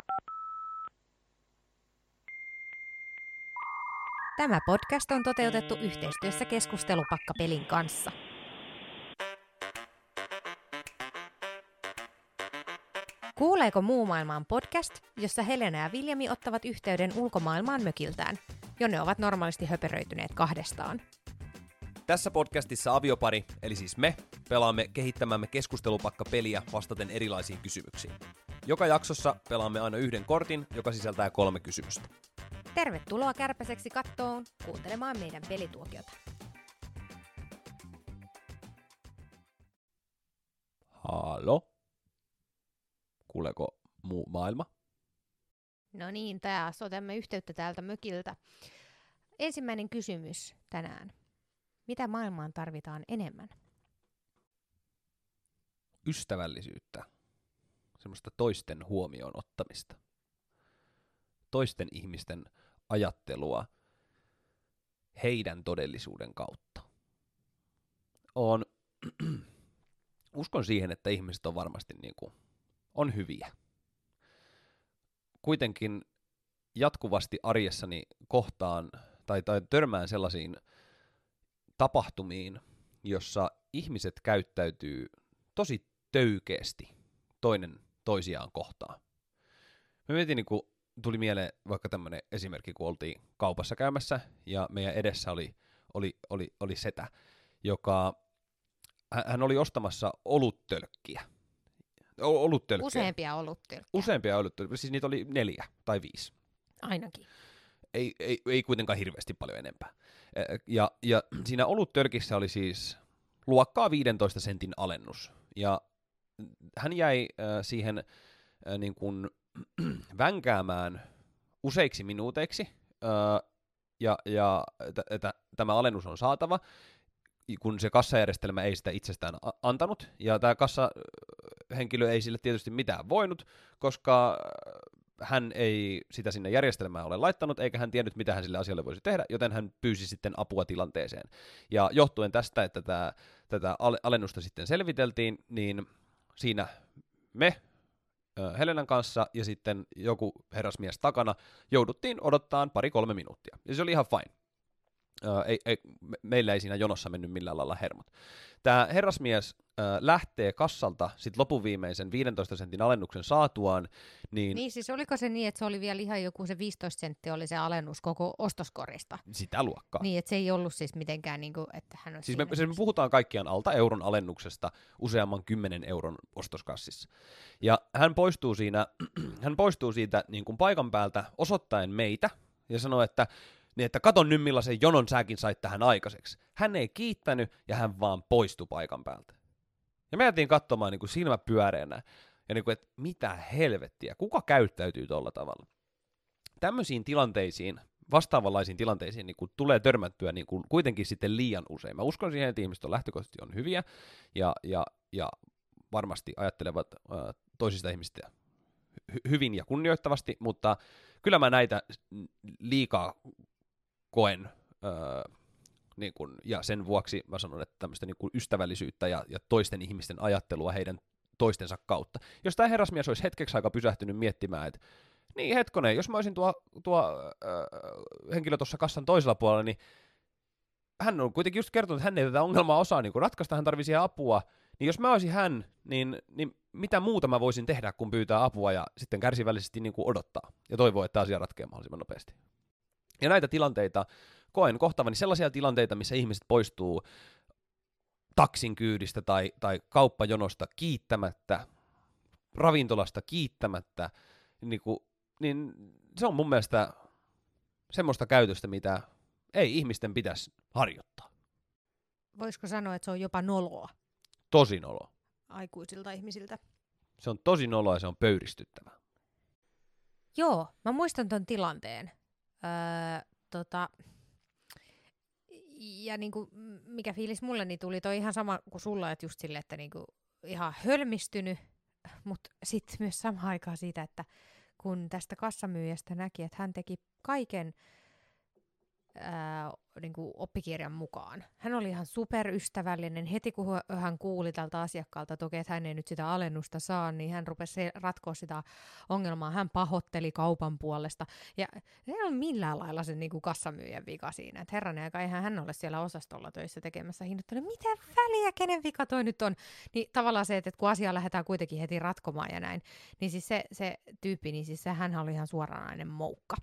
Tämä podcast on toteutettu yhteistyössä Keskustelupakka-pelin kanssa. Kuuleeko muu maailmaan podcast, jossa Helena ja Viljami ottavat yhteyden ulkomaailmaan mökiltään, jonne ovat normaalisti höperöityneet kahdestaan. Tässä podcastissa aviopari, eli siis me, pelaamme kehittämämme keskustelupakka-peliä vastaten erilaisiin kysymyksiin. Joka jaksossa pelaamme aina yhden kortin, joka sisältää 3 kysymystä. Tervetuloa Kärpäseksi kattoon kuuntelemaan meidän pelituokiota. Halo? Kuuleeko muu maailma? No niin, taas otamme yhteyttä täältä mökiltä. Ensimmäinen kysymys tänään. Mitä maailmaan tarvitaan enemmän? Ystävällisyyttä. Semmoista toisten huomioon ottamista. Toisten ihmisten ajattelua heidän todellisuuden kautta. Uskon siihen, että ihmiset on varmasti on hyviä. Kuitenkin jatkuvasti arjessani kohtaan tai törmään sellaisiin tapahtumiin, jossa ihmiset käyttäytyy tosi töykeästi toinen toisiaan kohtaan. Mä mietin, tuli mieleen vaikka tämmöinen esimerkki, kun oltiin kaupassa käymässä ja meidän edessä oli setä, hän oli ostamassa oluttölkkiä. Useampia oluttölkkejä. Useampia oluttölkkejä, siis niitä oli 4 tai 5. Ainakin. Ei kuitenkaan hirveästi paljon enempää. Ja siinä oluttölkissä oli siis luokkaa 15 sentin alennus. Ja hän jäi siihen vänkäämään useiksi minuuteiksi, että tämä alennus on saatava, kun se kassajärjestelmä ei sitä itsestään antanut, ja tämä kassahenkilö ei sille tietysti mitään voinut, koska hän ei sitä sinne järjestelmään ole laittanut, eikä hän tiennyt, mitä hän sille asialle voisi tehdä, joten hän pyysi sitten apua tilanteeseen. Ja johtuen tästä, että tätä alennusta sitten selviteltiin, niin siinä me Helenan kanssa ja sitten joku herrasmies takana jouduttiin odottaa 2-3 minuuttia. Ja se oli ihan fine. Meillä ei siinä jonossa mennyt millään lailla hermot. Tämä herrasmies lähtee kassalta sit lopuviimeisen 15 sentin alennuksen saatuaan. Niin siis oliko se niin, että se oli vielä ihan joku se 15 senttiä oli se alennus koko ostoskorista? Sitä luokkaa. Niin, että se ei ollut siis mitenkään että hän olisi... Siis me puhutaan kaikkiaan alta euron alennuksesta useamman 10 euron ostoskassissa. Ja hän poistuu siitä paikan päältä osoittaen meitä ja sanoi, että kato nyt millaisen jonon säkin sait tähän aikaiseksi. Hän ei kiittänyt ja hän vaan poistui paikan päältä. Ja me jäätiin katsomaan silmä pyöreänä ja että mitä helvettiä, kuka käyttäytyy tolla tavalla. Tämmöisiin tilanteisiin, vastaavanlaisiin tilanteisiin tulee törmättyä kuitenkin sitten liian usein. Mä uskon siihen, että ihmiset lähtökohtaisesti on hyviä ja varmasti ajattelevat toisista ihmistä hyvin ja kunnioittavasti, mutta kyllä mä näitä liikaa koen, ja sen vuoksi mä sanon, että tämmöistä ystävällisyyttä ja toisten ihmisten ajattelua heidän toistensa kautta. Jos tämä herrasmies olisi hetkeksi aika pysähtynyt miettimään, että niin hetkonen, jos mä olisin tuo henkilö tuossa kassan toisella puolella, niin hän on kuitenkin just kertonut, että hän ei tätä ongelmaa osaa ratkaista, hän tarvitsee siihen apua, niin jos mä olisin hän, niin mitä muuta mä voisin tehdä, kun pyytää apua ja sitten kärsivällisesti odottaa ja toivoo, että asia ratkeaa mahdollisimman nopeasti. Ja näitä tilanteita koen kohtavani sellaisia tilanteita, missä ihmiset poistuu taksin kyydistä tai kauppajonosta kiittämättä, ravintolasta kiittämättä, niin se on mun mielestä semmoista käytöstä, mitä ei ihmisten pitäisi harjoittaa. Voisiko sanoa, että se on jopa noloa? Tosi noloa. Aikuisilta ihmisiltä. Se on tosi noloa ja se on pöyristyttävää. Joo, mä muistan ton tilanteen. Ja mikä fiilis mulle, niin tuli toi ihan sama kuin sulla, että just sille, että ihan hölmistynyt, mutta sitten myös samaan aikaan siitä, että kun tästä kassamyyjästä näki, että hän teki kaiken niin kuin oppikirjan mukaan. Hän oli ihan superystävällinen. Heti kun hän kuuli tältä asiakkaalta, että okei, että hän ei nyt sitä alennusta saa, niin hän rupesi ratkoa sitä ongelmaa. Hän pahoitteli kaupan puolesta. Ja ei ole millään lailla sen niin kuin kassamyyjän vika siinä. Että herranen aika, eihän hän ole siellä osastolla töissä tekemässä hinnoittelua. Mitä väliä, kenen vika toi nyt on? Niin tavallaan se, että kun asiaa lähdetään kuitenkin heti ratkomaan ja näin, niin siis se tyyppi, niin siis hän oli ihan suoranainen moukka.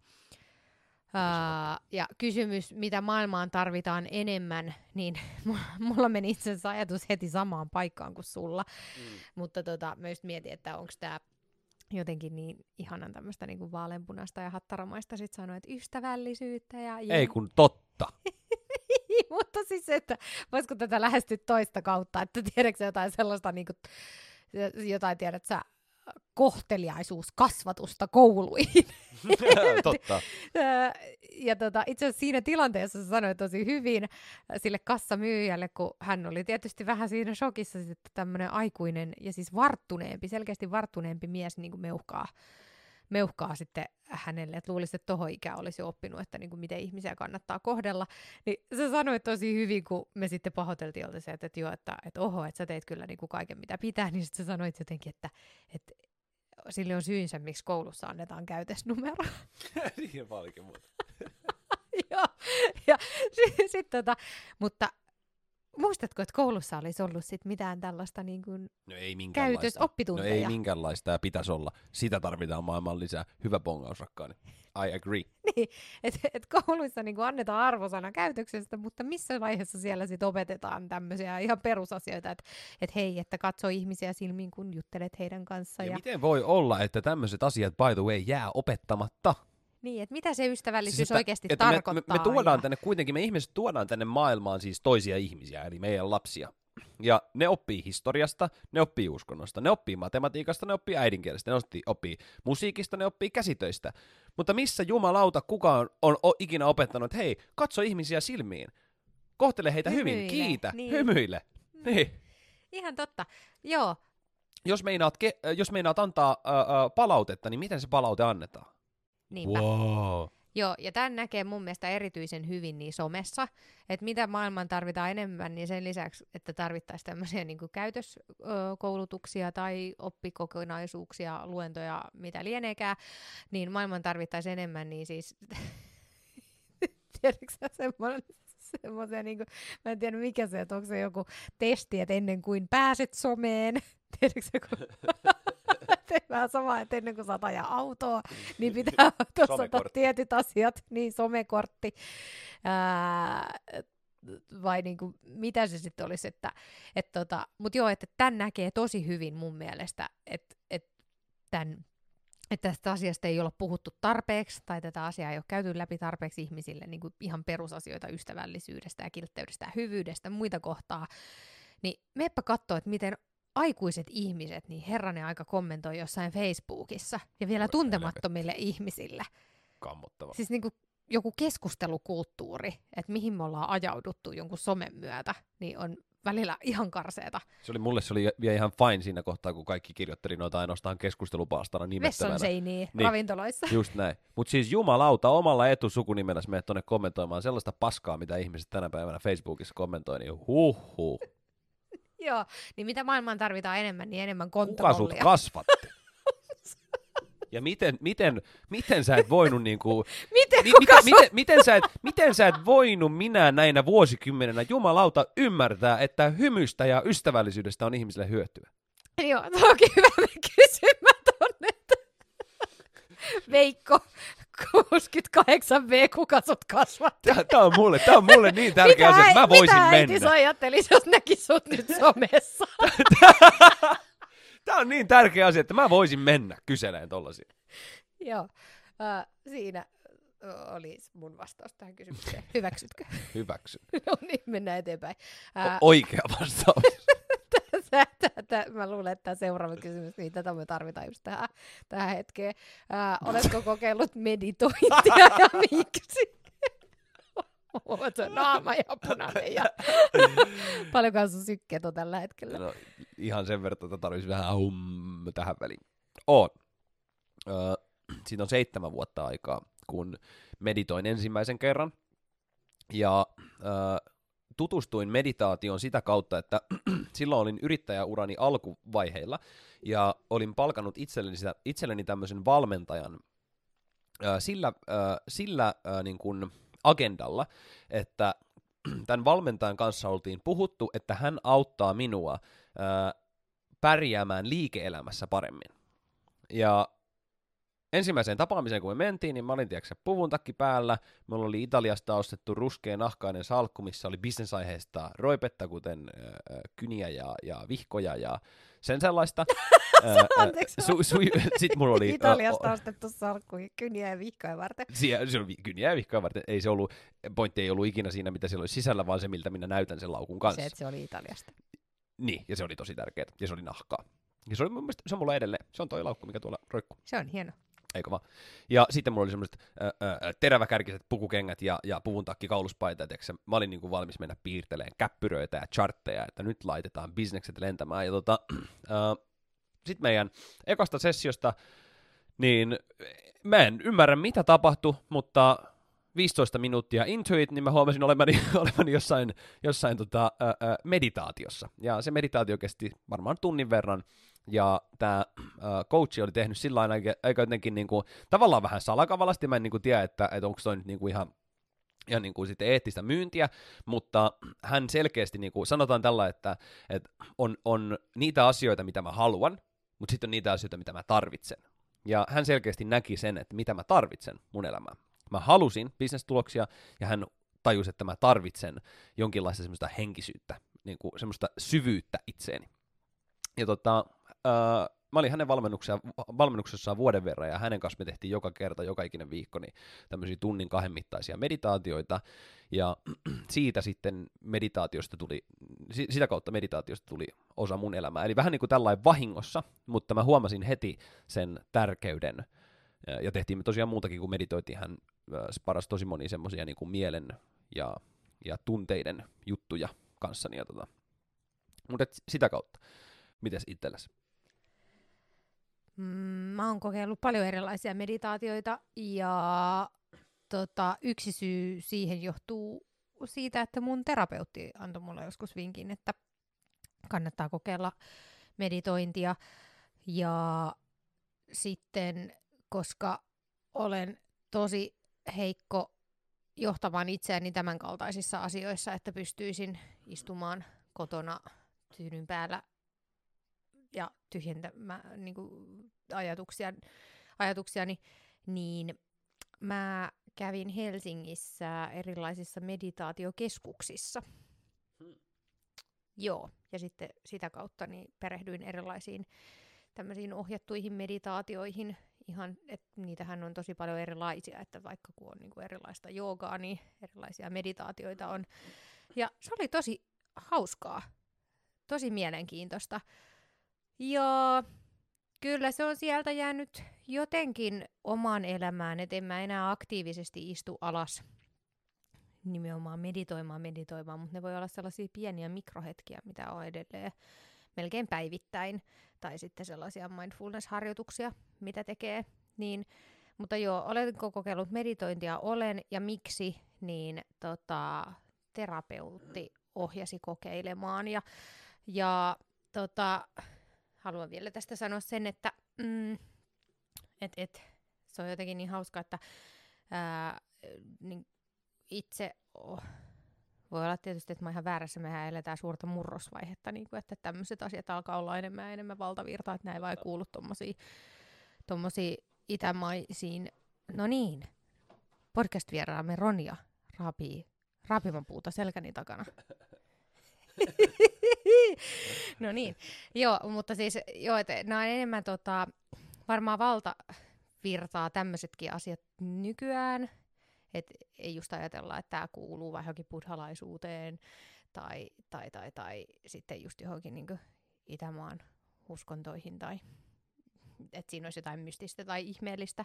Ja kysymys, mitä maailmaan tarvitaan enemmän, niin mulla meni itse asiassa ajatus heti samaan paikkaan kuin sulla. Mutta mä just mietin, että onko tämä jotenkin niin ihanan tämmöistä niinku vaaleanpunaista ja hattaramaista sit sanoa, että ystävällisyyttä. Ei kun totta. Mutta siis se, että voisiko tätä lähestyä toista kautta, että tiedätkö jotain sellaista, niinku, jotain tiedät sä, kohteliaisuuskasvatusta kouluihin. Totta. Ja itse asiassa siinä tilanteessa sä sanoit tosi hyvin sille kassamyyjälle, kun hän oli tietysti vähän siinä shokissa, että tämmöinen aikuinen ja siis varttuneempi, selkeästi varttuneempi mies niin kuin meuhkaa sitten hänelle, että luulisi, että tohon ikään olisi oppinut, että niin kuin miten ihmisiä kannattaa kohdella. Niin sä sanoit tosi hyvin, kun me sitten pahoiteltiin se, että joo, että oho, että sä teit kyllä niin kuin kaiken mitä pitää, niin sitten sä sanoit jotenkin, että sille on syynsä, miksi koulussa annetaan käytösnumero. Niin paljonkin muuta. Joo, ja sitten mutta muistatko, että koulussa olisi ollut sit mitään tällaista niin kuin käytösoppitunteja? No ei minkäänlaista, ja pitäisi olla. Sitä tarvitaan maailman lisää. Hyvä bongaus, rakkaani. I agree. Niin, että kouluissa niin kuin annetaan arvosana käytöksestä, mutta missä vaiheessa siellä sitten opetetaan tämmöisiä ihan perusasioita, että hei, että katso ihmisiä silmiin, kun juttelet heidän kanssaan. Ja miten voi olla, että tämmöiset asiat, by the way, jää opettamatta? Niin, että mitä se ystävällisyys siis, oikeasti tarkoittaa. Me tuodaan tänne kuitenkin, me ihmiset tuodaan tänne maailmaan siis toisia ihmisiä, eli meidän lapsia. Ja ne oppii historiasta, ne oppii uskonnosta, ne oppii matematiikasta, ne oppii äidinkielestä, ne oppii musiikista, ne oppii käsitöistä. Mutta missä jumalauta kukaan on ikinä opettanut, että hei, katso ihmisiä silmiin, kohtele heitä hyvin, kiitä, hymyile. Niin. Ihan totta, joo. Jos meinaat antaa palautetta, niin miten se palaute annetaan? Niinpä. Wow. Joo, ja tämän näkee mun mielestä erityisen hyvin niin somessa, että mitä maailman tarvitaan enemmän, niin sen lisäksi, että tarvittaisiin tämmöisiä niin kuin käytöskoulutuksia tai oppikokonaisuuksia, luentoja, mitä lieneekään, niin maailman tarvittaisiin enemmän, niin siis, tiedätkö sä semmoisia, niin kuin, mä en tiedä mikä se, että onko se joku testi, että ennen kuin pääset someen, tiedätkö sä, kun vähän sama, että ennen kuin saat ajaa autoa, niin pitää osata tietyt asiat, niin somekortti, vai niin kuin, mitä se sitten olisi, mutta joo, että tämän näkee tosi hyvin mun mielestä, että tästä asiasta ei olla puhuttu tarpeeksi, tai tätä asiaa ei ole käyty läpi tarpeeksi ihmisille, niin kuin ihan perusasioita ystävällisyydestä ja kiltteydestä ja hyvyydestä, muita kohtaa, niin meppä katsoo, että miten aikuiset ihmiset, niin herranen aika kommentoi jossain Facebookissa, ja vielä tuntemattomille ihmisille. Kammottava. Siis niin kuin joku keskustelukulttuuri, että mihin me ollaan ajauduttu jonkun somen myötä, niin on välillä ihan karseeta. Se oli vielä ihan fine siinä kohtaa, kun kaikki kirjoitteli noita ainoastaan keskustelupalstana nimettävänä. Vesson seiniä niin, ravintoloissa. Just näin. Mutta siis jumalauta, omalla etusukunimenässä menet tuonne kommentoimaan sellaista paskaa, mitä ihmiset tänä päivänä Facebookissa kommentoi, niin huhhuh. Joo, niin mitä maailmaan tarvitaan enemmän, niin enemmän kontrollia. Kuka sut kasvatti? Ja miten sä et voinut niinku... Miten sä et voinut minä näinä vuosikymmenenä jumalauta ymmärtää, että hymystä ja ystävällisyydestä on ihmisille hyötyä? Joo, toki hyvä kysymä tonne. Veikko 68V, kuka sut kasvatti? Tää on mulle niin tärkeä asia, että mä voisin mennä. Mitä äitis ajattelisi, jos näki sut nyt somessa? Tää on niin tärkeä asia, että mä voisin mennä kyseleen tollasia. Joo, siinä oli mun vastaus tähän kysymykseen. Hyväksytkö? Hyväksyn. No niin, mennään eteenpäin. Oikea vastaus. Mä luulen, että tämä seuraava kysymys, niin tätä me tarvitaan just tähän hetkeen. Oletko kokeillut meditointia ja miksi? Se on naama ja punainen ja paljonkaan sun sykkeet on tällä hetkellä. No, ihan sen verran, että tarvitsisi vähän tähän väliin. Siitä on 7 vuotta aikaa, kun meditoin ensimmäisen kerran. Ja tutustuin meditaatioon sitä kautta, että silloin olin yrittäjäurani alkuvaiheilla, ja olin palkannut itselleni tämmöisen valmentajan sillä niin kuin agendalla, että tämän valmentajan kanssa oltiin puhuttu, että hän auttaa minua pärjäämään liike-elämässä paremmin. Ja ensimmäiseen tapaamiseen, kun me mentiin, niin mä olin puvun takki päällä. Mulla oli Italiasta ostettu ruskea nahkainen salkku, missä oli bisnesaiheesta roipetta, kuten kyniä ja vihkoja ja sen sellaista. Sitten mulla oli Italiasta ostettu salkku kyniä ja vihkoja varten. Se oli kyniä ja vihkoja varten. Pointti ei ollut ikinä siinä, mitä siellä oli sisällä, vaan se, miltä minä näytän sen laukun kanssa. Se, että se oli Italiasta. Niin, ja se oli tosi tärkeää. Ja se oli nahkaa. Ja se oli mun mielestä, se on mulla edelleen. Se on toi laukku, mikä tuolla roikkuu. Se on hieno. Eikö vaan? Ja sitten mulla oli semmoiset teräväkärkiset pukukengät ja puvun takki kauluspaita. Mä olin niinku valmis mennä piirtelemään käppyröitä ja chartteja, että nyt laitetaan bisnekset lentämään. Ja sitten meidän ekasta sessiosta, niin mä en ymmärrä mitä tapahtui, mutta 15 minuuttia into it, niin mä huomasin olevani jossain meditaatiossa. Ja se meditaatio kesti varmaan tunnin verran. Ja tämä coachi oli tehnyt sillä aika jotenkin niinku, tavallaan vähän salakavalasti. Mä en niinku tiedä, että onko toi nyt niinku ihan niinku sitten eettistä myyntiä, mutta hän selkeästi niinku, sanotaan tällä, että on niitä asioita, mitä mä haluan, mutta sitten on niitä asioita, mitä mä tarvitsen. Ja hän selkeästi näki sen, että mitä mä tarvitsen mun elämään. Mä halusin bisnestuloksia, ja hän tajusi, että mä tarvitsen jonkinlaista semmoista henkisyyttä, niinku semmoista syvyyttä itseeni. Ja mä olin hänen valmennuksessaan vuoden verran, ja hänen kanssa me tehtiin joka ikinen viikko, niin tämmöisiä tunnin 2 mittaisia meditaatioita, ja siitä sitten sitä kautta meditaatiosta tuli osa mun elämää. Eli vähän niin kuin tällainen vahingossa, mutta mä huomasin heti sen tärkeyden, ja tehtiin me tosiaan muutakin kuin meditoitiin. Hän sparasi tosi monia semmoisia niin kuin mielen ja tunteiden juttuja kanssani. Mutta sitä kautta. Mites itsellesi? Mä oon kokeillut paljon erilaisia meditaatioita, ja yksi syy siihen johtuu siitä, että mun terapeutti antoi mulle joskus vinkin, että kannattaa kokeilla meditointia. Ja sitten, koska olen tosi heikko johtamaan itseäni tämän kaltaisissa asioissa, että pystyisin istumaan kotona tyynyn päällä ja tyhjentämään niin kuin ajatuksiani, niin mä kävin Helsingissä erilaisissa meditaatiokeskuksissa. Joo, ja sitten sitä kautta niin perehdyin erilaisiin tämmöisiin ohjattuihin meditaatioihin. Ihan, että niitähän on tosi paljon erilaisia, että vaikka kun on niin kuin erilaista joogaa, niin erilaisia meditaatioita on. Ja se oli tosi hauskaa, tosi mielenkiintoista. Ja kyllä se on sieltä jäänyt jotenkin omaan elämään, että en mä enää aktiivisesti istu alas nimenomaan meditoimaan, mutta ne voi olla sellaisia pieniä mikrohetkiä, mitä on edelleen melkein päivittäin, tai sitten sellaisia mindfulness-harjoituksia, mitä tekee. Niin, mutta joo, oletko kokeillut meditointia? Olen, ja miksi? Niin terapeutti ohjasi kokeilemaan, ja haluan vielä tästä sanoa sen, että se on jotenkin niin hauska, että niin itse voi olla tietysti, että mä oon ihan väärässä, mehän eletään suurta murrosvaihetta, niin kuin, että tämmöiset asiat alkaa olla enemmän valtavirtaa, että näin vai kuulu tommosia itämaisiin. No niin, podcast-vieraamme Ronja raapii raapimapuuta selkäni takana. No niin, joo, mutta siis joo, että nämä on enemmän varmaan valtavirtaa tämmöisetkin asiat nykyään, että ei just ajatella, että tämä kuuluu vai johonkin buddhalaisuuteen tai sitten just johonkin niin kuin Itämaan uskontoihin tai että siinä olisi jotain mystistä tai ihmeellistä.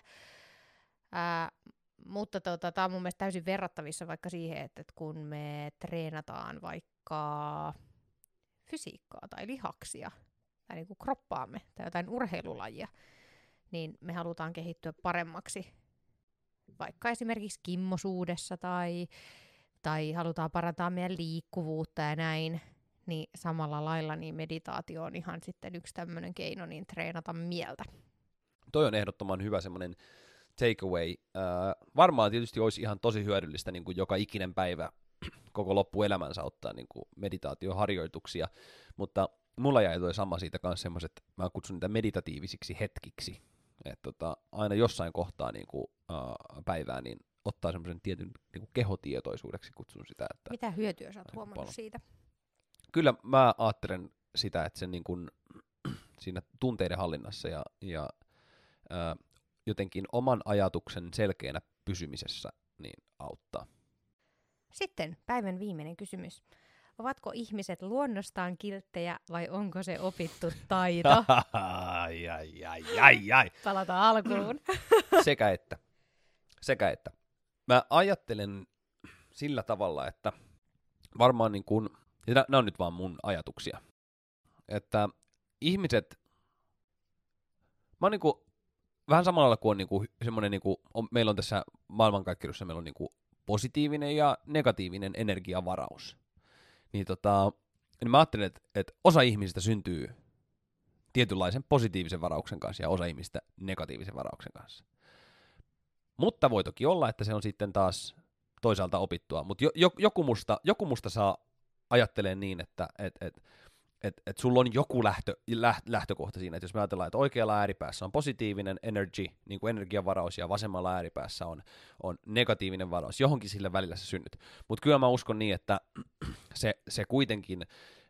Mutta tämä on mun mielestä täysin verrattavissa vaikka siihen, että kun me treenataan vaikka fysiikkaa tai lihaksia tai niin kuin kroppaamme tai jotain urheilulajia, niin me halutaan kehittyä paremmaksi vaikka esimerkiksi kimmosuudessa tai tai halutaan parantaa meidän liikkuvuutta ja näin, niin samalla lailla niin meditaatio on ihan sitten yksi tämmöinen keino niin treenata mieltä. Toi on ehdottoman hyvä semmoinen takeaway. Varmaan tietysti olisi ihan tosi hyödyllistä niin kuin joka ikinen päivä koko loppuelämänsä ottaa niin kuin meditaatioharjoituksia, mutta mulla jäi toi sama siitä kanssa semmoiset, mä kutsun niitä meditatiivisiksi hetkiksi, että aina jossain kohtaa niin kuin, päivää niin ottaa semmoisen tietyn niin kuin kehotietoisuudeksi, kutsun sitä. Että mitä hyötyä sä oot huomannut siitä? Kyllä mä ajattelen sitä, että sen niin kuin, siinä tunteiden hallinnassa ja jotenkin oman ajatuksen selkeänä pysymisessä niin auttaa. Sitten päivän viimeinen kysymys. Ovatko ihmiset luonnostaan kilttejä vai onko se opittu taito? Ai. Palataan alkuun. Sekä että. Mä ajattelen sillä tavalla, että varmaan niin kuin, ja nämä on nyt vaan mun ajatuksia, että ihmiset, mä oon niin kuin, vähän samalla lailla kuin on niin kuin, semmoinen, niin kuin, meillä on tässä maailmankaikkeudessa, meillä on niin kuin positiivinen ja negatiivinen energiavaraus. Niin, niin mä ajattelen, että osa ihmisistä syntyy tietynlaisen positiivisen varauksen kanssa ja osa ihmisistä negatiivisen varauksen kanssa. Mutta voi toki olla, että se on sitten taas toisaalta opittua, mutta joku musta saa ajattelee niin, että sulla on joku lähtökohta siinä, että jos me ajatellaan, että oikealla ääripäässä on positiivinen energy, niin kuin energiavaraus, ja vasemmalla ääripäässä on negatiivinen varaus, johonkin sillä välillä sä synnyt. Mutta kyllä mä uskon niin, että se kuitenkin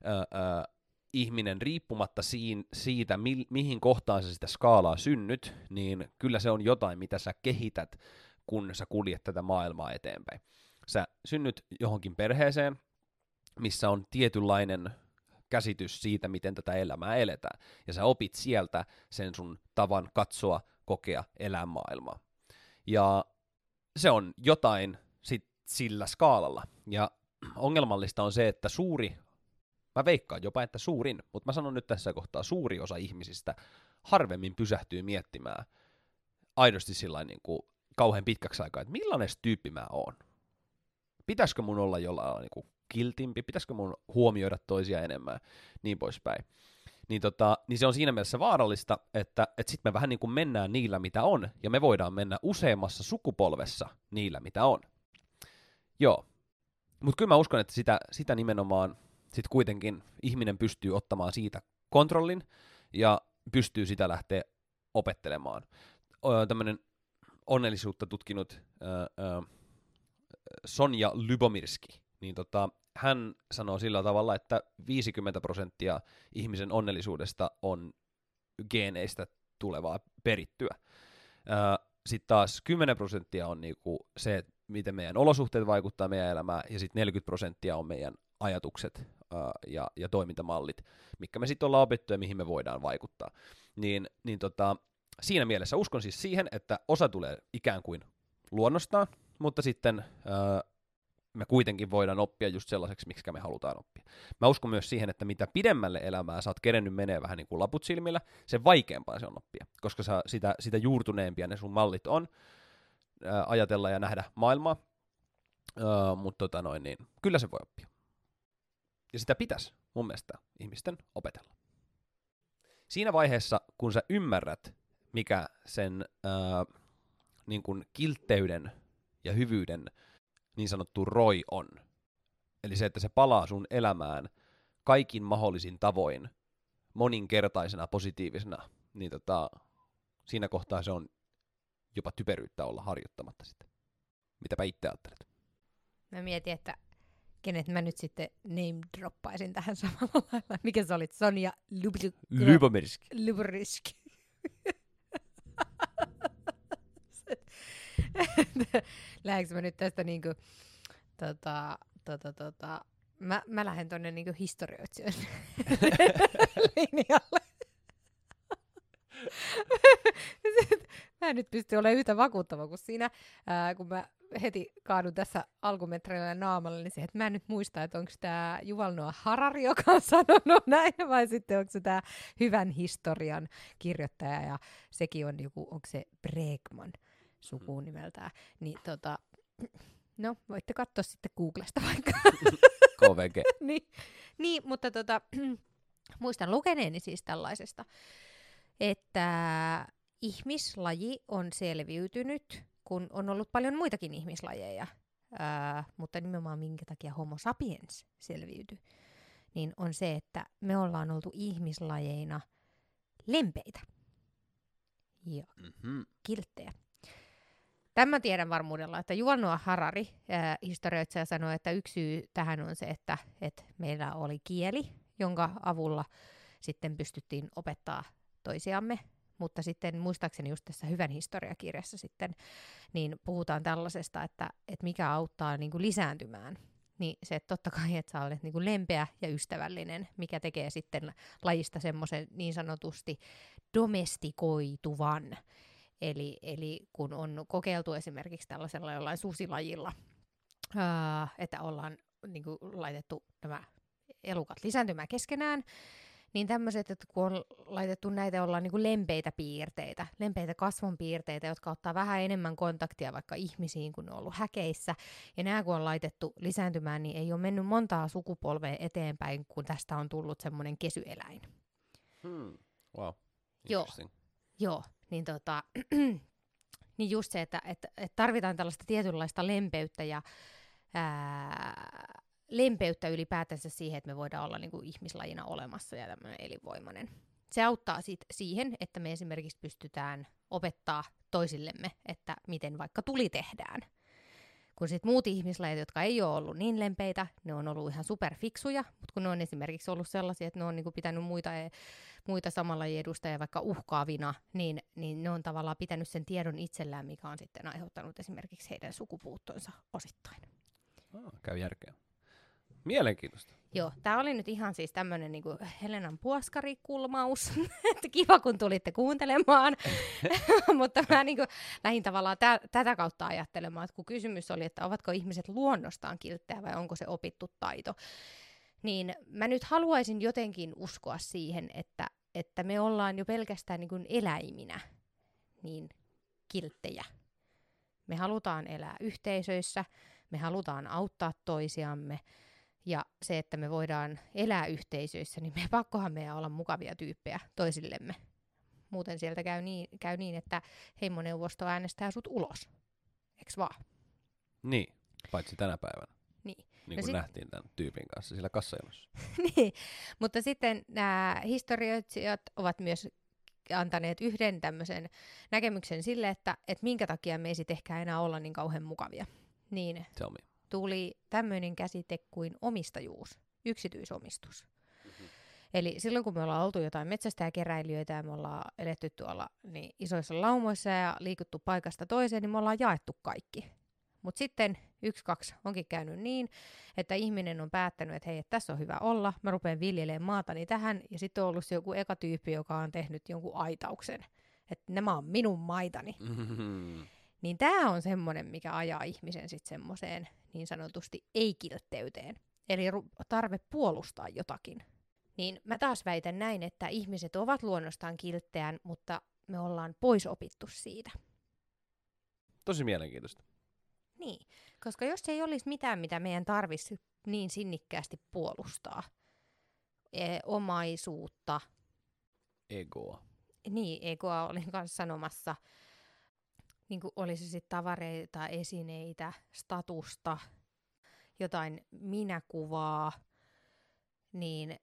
ihminen riippumatta siitä, mihin kohtaan sä sitä skaalaa synnyt, niin kyllä se on jotain, mitä sä kehität, kun sä kuljet tätä maailmaa eteenpäin. Sä synnyt johonkin perheeseen, missä on tietynlainen käsitys siitä, miten tätä elämää eletään. Ja sä opit sieltä sen sun tavan katsoa, kokea, elää maailmaa. Ja se on jotain sillä skaalalla. Ja ongelmallista on se, että mä veikkaan jopa, että suurin, mutta mä sanon nyt tässä kohtaa, suuri osa ihmisistä harvemmin pysähtyy miettimään aidosti sillain niin kuin kauhean pitkäksi aikaa, että millainen tyyppi mä oon. Pitäisikö mun olla jollain niin kuin kiltimpi, pitäisikö mun huomioida toisia enemmän, niin poispäin. Niin se on siinä mielessä vaarallista, että sit me vähän niin kuin mennään niillä, mitä on, ja me voidaan mennä useammassa sukupolvessa niillä, mitä on. Joo, mutta kyllä mä uskon, että sitä nimenomaan sit kuitenkin ihminen pystyy ottamaan siitä kontrollin, ja pystyy sitä lähteä opettelemaan. Tämmöinen onnellisuutta tutkinut Sonja Lyubomirski, niin hän sanoo sillä tavalla, että 50% ihmisen onnellisuudesta on geeneistä tulevaa perittyä. Sitten taas 10% on niinku se, miten meidän olosuhteet vaikuttaa meidän elämään, ja sitten 40% on meidän ajatukset ja toimintamallit, mitkä me sitten ollaan opittu ja mihin me voidaan vaikuttaa. Siinä mielessä uskon siis siihen, että osa tulee ikään kuin luonnostaan, mutta sitten me kuitenkin voidaan oppia just sellaiseksi, miksi me halutaan oppia. Mä uskon myös siihen, että mitä pidemmälle elämää sä oot kerennyt menee vähän niin kuin laput silmillä, sen vaikeampaa se on oppia, koska sitä juurtuneempia ne sun mallit on ajatella ja nähdä maailmaa, mutta niin, kyllä se voi oppia. Ja sitä pitäisi mun mielestä ihmisten opetella. Siinä vaiheessa, kun sä ymmärrät, mikä sen niin kuin kiltteyden ja hyvyyden niin sanottu ROI on, eli se, että se palaa sun elämään kaikin mahdollisin tavoin moninkertaisena positiivisena, niin siinä kohtaa se on jopa typeryyttä olla harjoittamatta sitä. Mitäpä itse ajattelet? Mä mietin, että kenet mä nyt sitten name-droppaisin tähän samalla lailla. Mikä sä olit? Sonja Lyubomirski. Lyubomirski. Lähdekö mä nyt tästä niinku mä lähden tonne niinku historioitsijoiden linjalle. Mä en nyt pysty olemaan yhtä vakuuttava kuin siinä, kun mä heti kaadun tässä alkumetreillä naamalle, niin se, että mä en nyt muista, että onko tämä Yuval Noah Harari, joka on sanonut näin, vai sitten onko se tämä hyvän historian kirjoittaja, ja sekin on joku, onko se Bregman sukuun nimeltään, niin No, voitte katsoa sitten Googlesta vaikka. KVG. niin, mutta muistan lukeneeni siis tällaisesta, että ihmislaji on selviytynyt, kun on ollut paljon muitakin ihmislajeja, mutta nimenomaan minkä takia Homo sapiens selviytyi, niin on se, että me ollaan oltu ihmislajeina lempeitä ja kilttejä. Tämän tiedän varmuudella, että Yuval Noah Harari, historioitsija, sanoi, että yksi syy tähän on se, että meillä oli kieli, jonka avulla sitten pystyttiin opettaa toisiamme. Mutta sitten muistaakseni just tässä Hyvän historiakirjassa sitten, niin puhutaan tällaisesta, että mikä auttaa niin kuin lisääntymään. Niin se, että totta kai, että sä olet niin kuin lempeä ja ystävällinen, mikä tekee sitten lajista semmoisen niin sanotusti domestikoituvan. Eli kun on kokeiltu esimerkiksi tällaisella jollain susilajilla, että ollaan niin kuin laitettu nämä elukat lisääntymään keskenään, niin tämmöiset, että kun on laitettu näitä, ollaan niin kuin lempeitä kasvonpiirteitä, jotka ottaa vähän enemmän kontaktia vaikka ihmisiin, kun ne on ollut häkeissä. Ja nämä, kun on laitettu lisääntymään, niin ei ole mennyt montaa sukupolvea eteenpäin, kun tästä on tullut semmoinen kesyeläin. Wow. Joo. Niin, niin just se, että tarvitaan tällaista tietynlaista lempeyttä ja lempeyttä ylipäätänsä siihen, että me voidaan olla niin kuin ihmislajina olemassa ja tämmöinen elinvoimainen. Se auttaa siihen, että me esimerkiksi pystytään opettaa toisillemme, että miten vaikka tuli tehdään. Kun sitten muut ihmislajit, jotka ei ole ollut niin lempeitä, ne on ollut ihan superfiksuja, mutta kun ne on esimerkiksi ollut sellaisia, että ne on niin kuin pitänyt muita saman lajin edustajia vaikka uhkaavina, niin ne on tavallaan pitänyt sen tiedon itsellään, mikä on sitten aiheuttanut esimerkiksi heidän sukupuuttonsa osittain. Käy järkeä. Mielenkiintoista. Joo, tämä oli nyt ihan siis tämmöinen niinku Helenan puoskarikulmaus, että kiva kun tulitte kuuntelemaan, mutta mä niinku lähdin tavallaan tätä kautta ajattelemaan, että kun kysymys oli, että ovatko ihmiset luonnostaan kilttejä vai onko se opittu taito, niin mä nyt haluaisin jotenkin uskoa siihen, että me ollaan jo pelkästään niinku eläiminä niin kilttejä. Me halutaan elää yhteisöissä, me halutaan auttaa toisiamme. Ja se, että me voidaan elää yhteisöissä, niin pakkohan meidän olla mukavia tyyppejä toisillemme. Muuten sieltä käy niin, että heimoneuvosto äänestää sut ulos. Eiks vaan? Niin, paitsi tänä päivänä. Niin Niin kuin nähtiin tämän tyypin kanssa siellä kassajonossa. Niin, mutta sitten nämä historioitsijat ovat myös antaneet yhden tämmöisen näkemyksen sille, että minkä takia me ei sit ehkä enää olla niin kauhean mukavia. Niin tuli tämmöinen käsite kuin omistajuus, yksityisomistus. Eli silloin kun me ollaan oltu jotain metsästäjäkeräilijöitä ja me ollaan eletty tuolla niin isoissa laumoissa ja liikuttu paikasta toiseen, niin me ollaan jaettu kaikki. Mutta sitten 1-2 onkin käynyt niin, että ihminen on päättänyt, että hei, että tässä on hyvä olla, mä rupean viljelemään maatani tähän, ja sitten on ollut se joku eka tyyppi, joka on tehnyt jonkun aitauksen, että nämä on minun maitani. Niin tämä on semmoinen, mikä ajaa ihmisen sitten semmoiseen niin sanotusti ei-kiltteyteen, eli tarve puolustaa jotakin. Niin mä taas väitän näin, että ihmiset ovat luonnostaan kiltteään, mutta me ollaan pois opittu siitä. Tosi mielenkiintoista. Niin, koska jos ei olisi mitään, mitä meidän tarvitsisi niin sinnikkäästi puolustaa, omaisuutta. Egoa. Niin, egoa olin kanssa sanomassa. Niin kuin olisi sitten tavareita, esineitä, statusta, jotain minäkuvaa, niin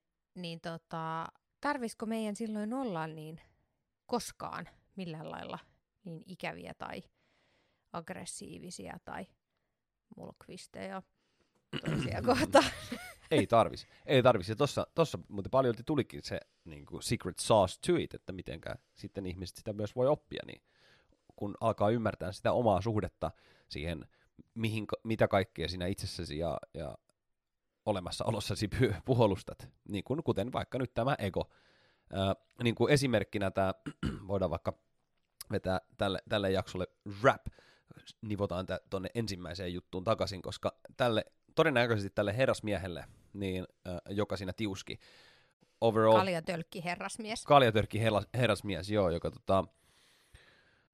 tarvisiko meidän silloin olla niin koskaan millään lailla niin ikäviä tai aggressiivisia tai mulkvisteja toisia kohtaan? Ei tarvisi. Ja tossa muuten paljon tulikin se niin kuin secret sauce to it, että mitenkä sitten ihmiset sitä myös voi oppia, niin kun alkaa ymmärtää sitä omaa suhdetta siihen, mitä kaikkea sinä itsessäsi ja olemassaolossasi puolustat, niin kuten vaikka nyt tämä ego. Niin kuin esimerkkinä tämä, voidaan vaikka vetää tälle jaksolle rap, nivotaan tuonne ensimmäiseen juttuun takaisin, koska todennäköisesti tälle herrasmiehelle, niin, joka siinä tiuski, overall... Kaljatölkki herrasmies. Kaljatölkki herrasmies, joo, joka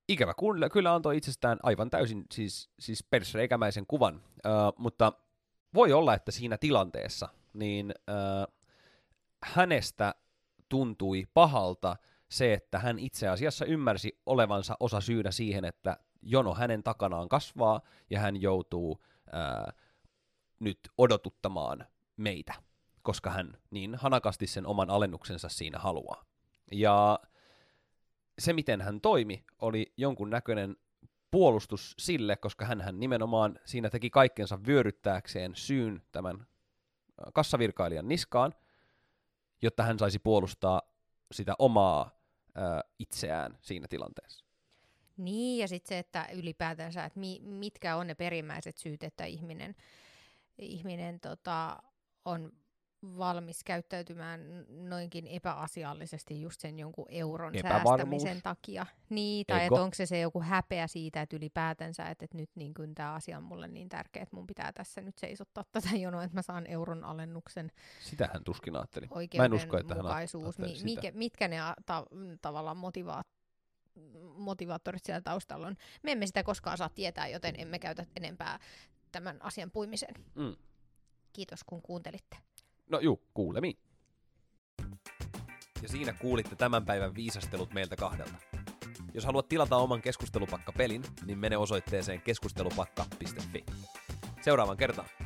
ikävä kyllä antoi itsestään aivan täysin siis persreikämäisen kuvan, mutta voi olla, että siinä tilanteessa niin hänestä tuntui pahalta se, että hän itse asiassa ymmärsi olevansa osa syynä siihen, että jono hänen takanaan kasvaa ja hän joutuu nyt odotuttamaan meitä, koska hän niin hanakasti sen oman alennuksensa siinä haluaa. Ja se, miten hän toimi, oli jonkun näköinen puolustus sille, koska hän nimenomaan siinä teki kaikkensa vyöryttääkseen syyn tämän kassavirkailijan niskaan, jotta hän saisi puolustaa sitä omaa itseään siinä tilanteessa. Niin, ja sitten se, että ylipäätänsä, että mitkä on ne perimmäiset syyt, että ihminen on valmis käyttäytymään noinkin epäasiallisesti just sen jonkun euron säästämisen takia. Niin, tai että onko se joku häpeä siitä, että ylipäätänsä, että nyt niin kuin tämä asia on mulle niin tärkeä, että mun pitää tässä nyt seisottaa tätä jonoa, että mä saan euron alennuksen. Sitä hän tuskin ajatteli. Mä en usko, että hän ajatteli sitä. Mitkä ne tavallaan motivaattorit siellä taustalla on. Me emme sitä koskaan saa tietää, joten emme käytä enempää tämän asian puimiseen. Kiitos, kun kuuntelitte. No juu, kuulemiin. Ja siinä kuulitte tämän päivän viisastelut meiltä kahdelta. Jos haluat tilata oman keskustelupakka-pelin, niin mene osoitteeseen keskustelupakka.fi. Seuraavan kertaan.